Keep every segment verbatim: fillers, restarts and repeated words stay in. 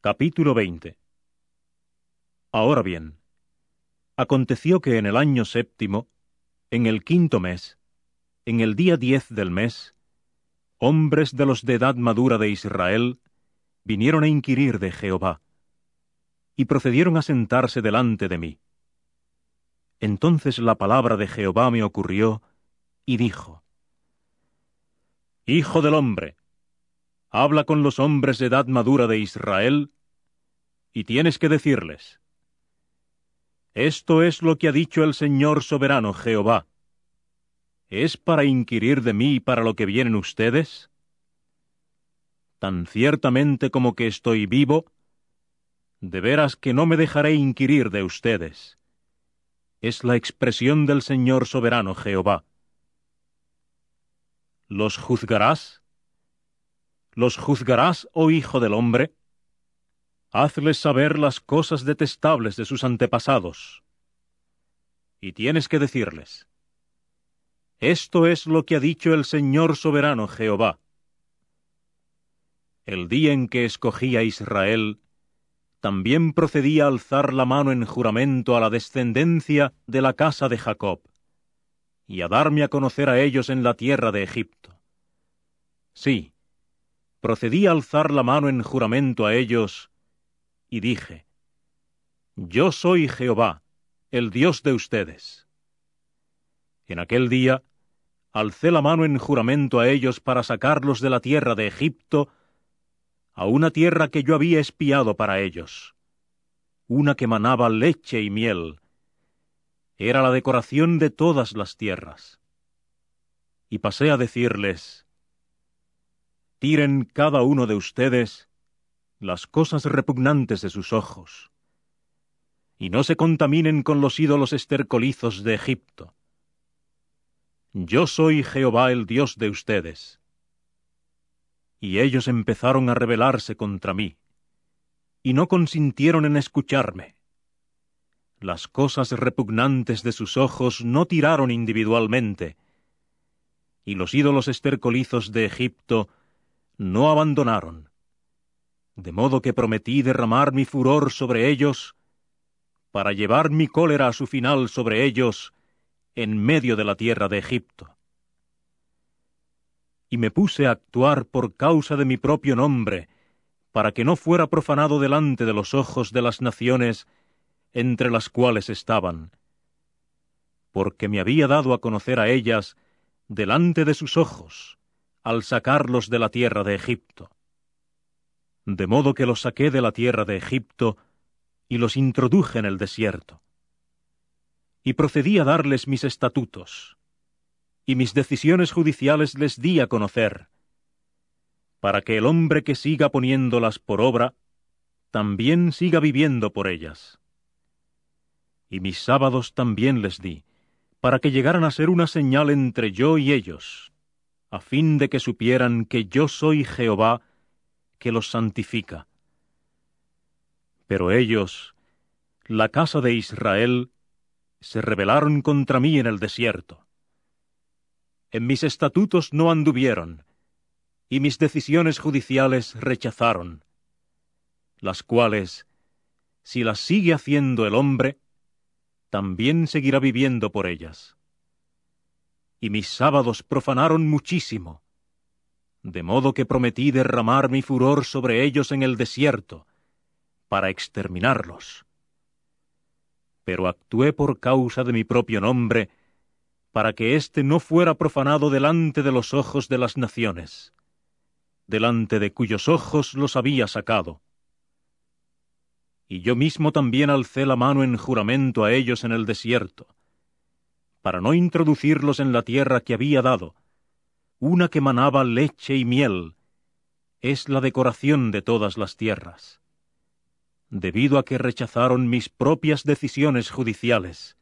Capítulo veinte. Ahora bien, aconteció que en el año séptimo, en el quinto mes, en el día diez del mes, hombres de los de edad madura de Israel vinieron a inquirir de Jehová, y procedieron a sentarse delante de mí. Entonces la palabra de Jehová me ocurrió, y dijo: Hijo del hombre, habla con los hombres de edad madura de Israel, y tienes que decirles: Esto es lo que ha dicho el Señor soberano Jehová. ¿Es para inquirir de mí para lo que vienen ustedes? Tan ciertamente como que estoy vivo, de veras que no me dejaré inquirir de ustedes. Es la expresión del Señor soberano Jehová. ¿Los juzgarás? ¿Los juzgarás, oh hijo del hombre? Hazles saber las cosas detestables de sus antepasados. Y tienes que decirles: Esto es lo que ha dicho el Señor soberano Jehová. El día en que escogí a Israel, también procedí a alzar la mano en juramento a la descendencia de la casa de Jacob, y a darme a conocer a ellos en la tierra de Egipto. Sí, procedí a alzar la mano en juramento a ellos, y dije: Yo soy Jehová, el Dios de ustedes. En aquel día alcé la mano en juramento a ellos para sacarlos de la tierra de Egipto, a una tierra que yo había espiado para ellos, una que manaba leche y miel. Era la decoración de todas las tierras. Y pasé a decirles: Tiren cada uno de ustedes las cosas repugnantes de sus ojos, y no se contaminen con los ídolos estercolizos de Egipto. Yo soy Jehová el Dios de ustedes. Y ellos empezaron a rebelarse contra mí, y no consintieron en escucharme. Las cosas repugnantes de sus ojos no tiraron individualmente, y los ídolos estercolizos de Egipto no abandonaron, de modo que prometí derramar mi furor sobre ellos, para llevar mi cólera a su final sobre ellos en medio de la tierra de Egipto. Y me puse a actuar por causa de mi propio nombre, para que no fuera profanado delante de los ojos de las naciones entre las cuales estaban, porque me había dado a conocer a ellas delante de sus ojos, al sacarlos de la tierra de Egipto. De modo que los saqué de la tierra de Egipto, y los introduje en el desierto. Y procedí a darles mis estatutos, y mis decisiones judiciales les di a conocer, para que el hombre que siga poniéndolas por obra, también siga viviendo por ellas. Y mis sábados también les di, para que llegaran a ser una señal entre yo y ellos, a fin de que supieran que yo soy Jehová, que los santifica. Pero ellos, la casa de Israel, se rebelaron contra mí en el desierto. En mis estatutos no anduvieron, y mis decisiones judiciales rechazaron, las cuales, si las sigue haciendo el hombre, también seguirá viviendo por ellas. Y mis sábados profanaron muchísimo, de modo que prometí derramar mi furor sobre ellos en el desierto, para exterminarlos. Pero actué por causa de mi propio nombre, para que éste no fuera profanado delante de los ojos de las naciones, delante de cuyos ojos los había sacado. Y yo mismo también alcé la mano en juramento a ellos en el desierto, para no introducirlos en la tierra que había dado, una que manaba leche y miel, es la decoración de todas las tierras, debido a que rechazaron mis propias decisiones judiciales.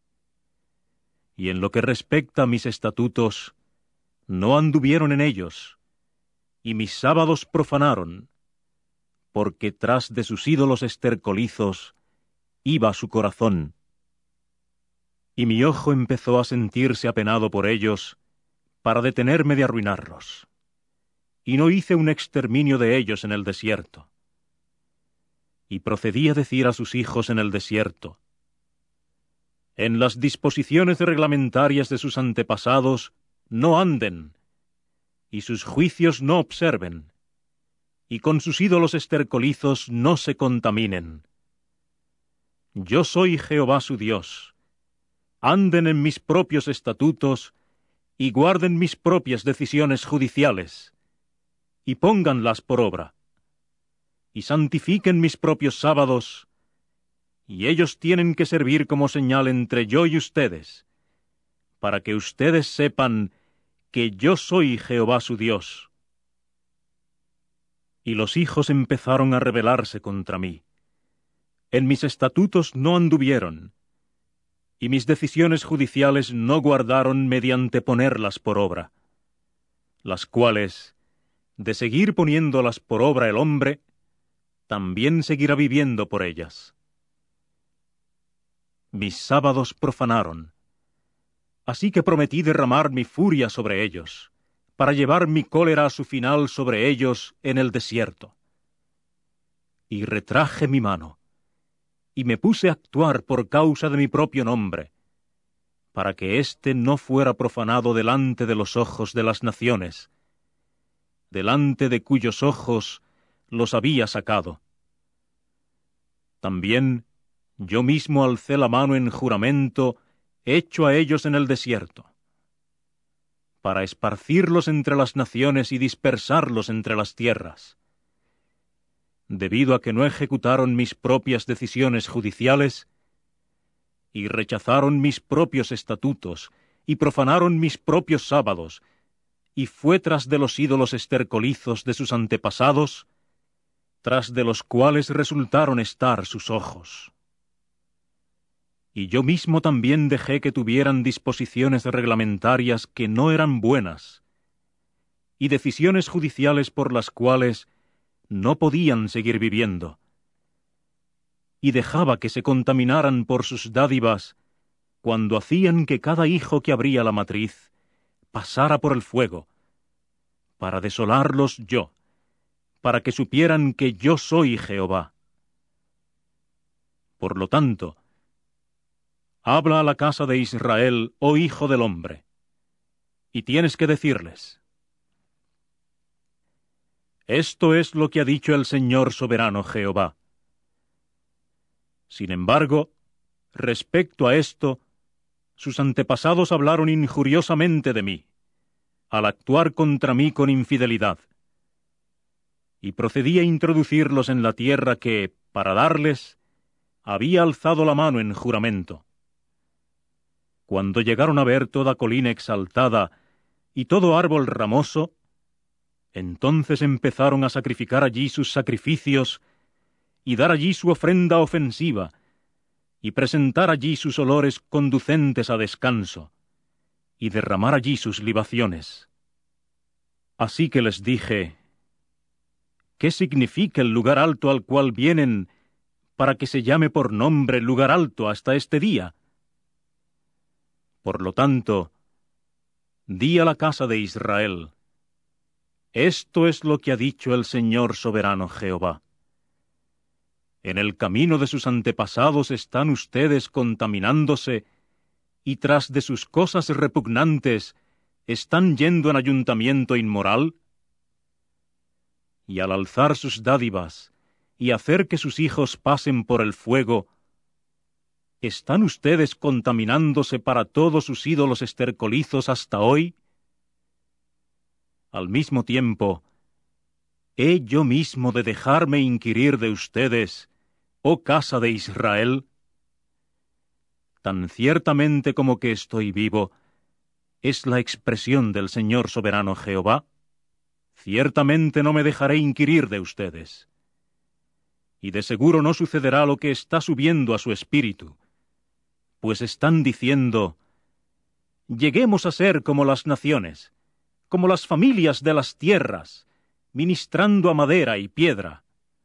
Y en lo que respecta a mis estatutos, no anduvieron en ellos, y mis sábados profanaron, porque tras de sus ídolos estercolizos iba su corazón. Y mi ojo empezó a sentirse apenado por ellos, para detenerme de arruinarlos. Y no hice un exterminio de ellos en el desierto. Y procedí a decir a sus hijos en el desierto: en las disposiciones reglamentarias de sus antepasados no anden, y sus juicios no observen, y con sus ídolos estercolizos no se contaminen. Yo soy Jehová su Dios. Anden en mis propios estatutos, y guarden mis propias decisiones judiciales, y pónganlas por obra, y santifiquen mis propios sábados, y ellos tienen que servir como señal entre yo y ustedes, para que ustedes sepan que yo soy Jehová su Dios. Y los hijos empezaron a rebelarse contra mí. En mis estatutos no anduvieron, y mis decisiones judiciales no guardaron mediante ponerlas por obra, las cuales, de seguir poniéndolas por obra el hombre, también seguirá viviendo por ellas. Mis sábados profanaron, así que prometí derramar mi furia sobre ellos, para llevar mi cólera a su final sobre ellos en el desierto. Y retraje mi mano, y me puse a actuar por causa de mi propio nombre, para que éste no fuera profanado delante de los ojos de las naciones, delante de cuyos ojos los había sacado. También yo mismo alcé la mano en juramento hecho a ellos en el desierto, para esparcirlos entre las naciones y dispersarlos entre las tierras. Debido a que no ejecutaron mis propias decisiones judiciales, y rechazaron mis propios estatutos, y profanaron mis propios sábados, y fue tras de los ídolos estercolizos de sus antepasados, tras de los cuales resultaron estar sus ojos. Y yo mismo también dejé que tuvieran disposiciones reglamentarias que no eran buenas, y decisiones judiciales por las cuales no podían seguir viviendo, y dejaba que se contaminaran por sus dádivas, cuando hacían que cada hijo que abría la matriz pasara por el fuego, para desolarlos yo, para que supieran que yo soy Jehová. Por lo tanto, habla a la casa de Israel, oh hijo del hombre, y tienes que decirles: esto es lo que ha dicho el Señor soberano Jehová. Sin embargo, respecto a esto, sus antepasados hablaron injuriosamente de mí, al actuar contra mí con infidelidad. Y procedí a introducirlos en la tierra que, para darles, había alzado la mano en juramento. Cuando llegaron a ver toda colina exaltada y todo árbol ramoso, entonces empezaron a sacrificar allí sus sacrificios y dar allí su ofrenda ofensiva, y presentar allí sus olores conducentes a descanso, y derramar allí sus libaciones. Así que les dije: ¿qué significa el lugar alto al cual vienen, para que se llame por nombre lugar alto hasta este día? Por lo tanto, di a la casa de Israel: esto es lo que ha dicho el Señor soberano Jehová. En el camino de sus antepasados están ustedes contaminándose, y tras de sus cosas repugnantes están yendo en ayuntamiento inmoral. Y al alzar sus dádivas y hacer que sus hijos pasen por el fuego, ¿están ustedes contaminándose para todos sus ídolos estercolizos hasta hoy? Al mismo tiempo, ¿he yo mismo de dejarme inquirir de ustedes, oh casa de Israel? Tan ciertamente como que estoy vivo, es la expresión del Señor soberano Jehová, ciertamente no me dejaré inquirir de ustedes. Y de seguro no sucederá lo que está subiendo a su espíritu, pues están diciendo: lleguemos a ser como las naciones, como las familias de las tierras, ministrando a madera y piedra.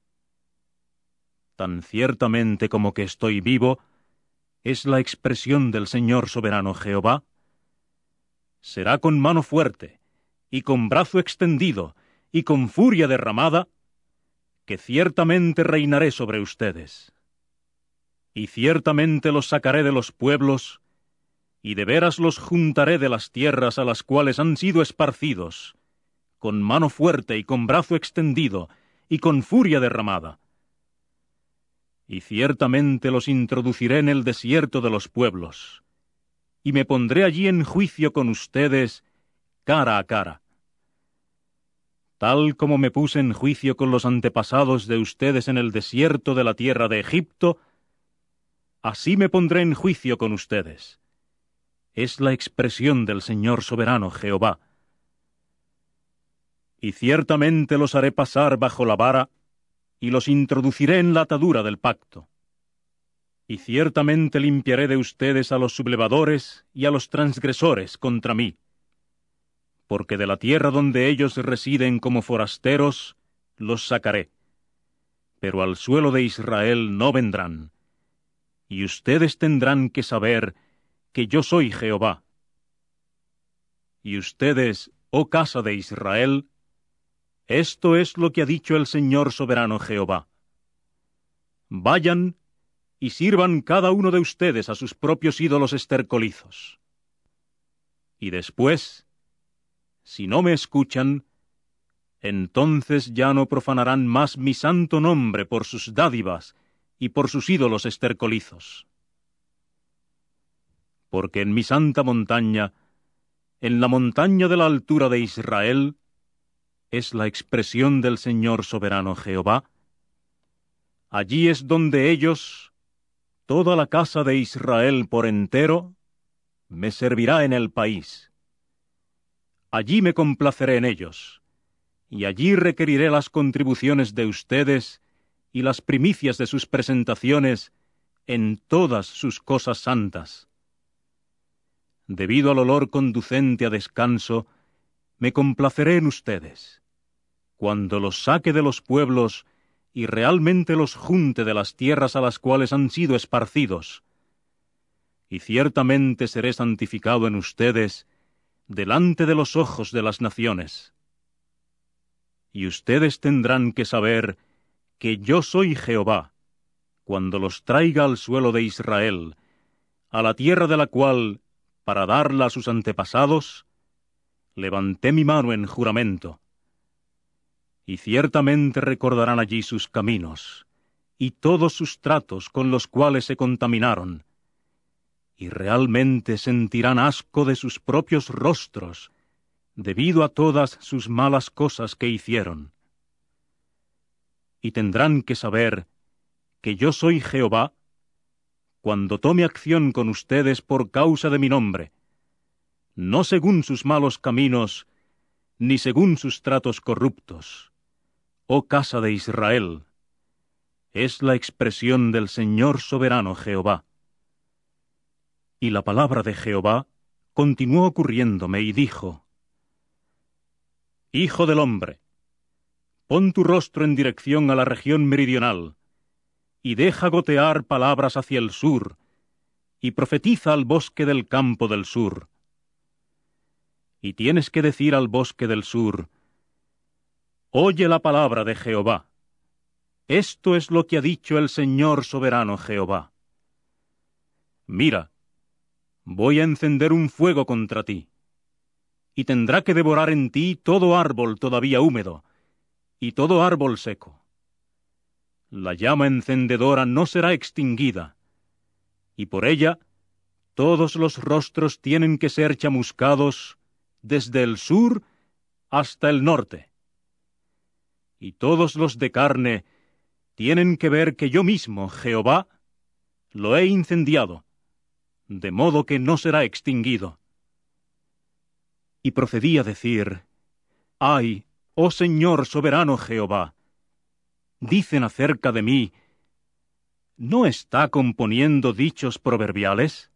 Tan ciertamente como que estoy vivo, es la expresión del Señor soberano Jehová, será con mano fuerte, y con brazo extendido, y con furia derramada, que ciertamente reinaré sobre ustedes. Y ciertamente los sacaré de los pueblos, y de veras los juntaré de las tierras a las cuales han sido esparcidos, con mano fuerte y con brazo extendido, y con furia derramada. Y ciertamente los introduciré en el desierto de los pueblos, y me pondré allí en juicio con ustedes cara a cara. Tal como me puse en juicio con los antepasados de ustedes en el desierto de la tierra de Egipto, así me pondré en juicio con ustedes. Es la expresión del Señor soberano Jehová. Y ciertamente los haré pasar bajo la vara, y los introduciré en la atadura del pacto. Y ciertamente limpiaré de ustedes a los sublevadores y a los transgresores contra mí, porque de la tierra donde ellos residen como forasteros, los sacaré. Pero al suelo de Israel no vendrán, y ustedes tendrán que saber que yo soy Jehová. Y ustedes, oh casa de Israel, esto es lo que ha dicho el Señor soberano Jehová. Vayan y sirvan cada uno de ustedes a sus propios ídolos estercolizos. Y después, si no me escuchan, entonces ya no profanarán más mi santo nombre por sus dádivas y por sus ídolos estercolizos. Porque en mi santa montaña, en la montaña de la altura de Israel, es la expresión del Señor soberano Jehová. Allí es donde ellos, toda la casa de Israel por entero, me servirá en el país. Allí me complaceré en ellos, y allí requeriré las contribuciones de ustedes y las primicias de sus presentaciones en todas sus cosas santas. Debido al olor conducente a descanso, me complaceré en ustedes, cuando los saque de los pueblos y realmente los junte de las tierras a las cuales han sido esparcidos. Y ciertamente seré santificado en ustedes delante de los ojos de las naciones. Y ustedes tendrán que saber que yo soy Jehová, cuando los traiga al suelo de Israel, a la tierra de la cual, para darla a sus antepasados, levanté mi mano en juramento. Y ciertamente recordarán allí sus caminos, y todos sus tratos con los cuales se contaminaron, y realmente sentirán asco de sus propios rostros, debido a todas sus malas cosas que hicieron. Y tendrán que saber que yo soy Jehová, cuando tome acción con ustedes por causa de mi nombre, no según sus malos caminos, ni según sus tratos corruptos. Oh casa de Israel, es la expresión del Señor soberano Jehová. Y la palabra de Jehová continuó ocurriéndome y dijo: Hijo del hombre, pon tu rostro en dirección a la región meridional, y deja gotear palabras hacia el sur, y profetiza al bosque del campo del sur. Y tienes que decir al bosque del sur: Oye la palabra de Jehová. Esto es lo que ha dicho el Señor soberano Jehová. Mira, voy a encender un fuego contra ti, y tendrá que devorar en ti todo árbol todavía húmedo, y todo árbol seco. La llama encendedora no será extinguida, y por ella todos los rostros tienen que ser chamuscados desde el sur hasta el norte. Y todos los de carne tienen que ver que yo mismo, Jehová, lo he incendiado, de modo que no será extinguido. Y procedí a decir: Ay, oh Señor soberano Jehová, dicen acerca de mí: ¿no está componiendo dichos proverbiales?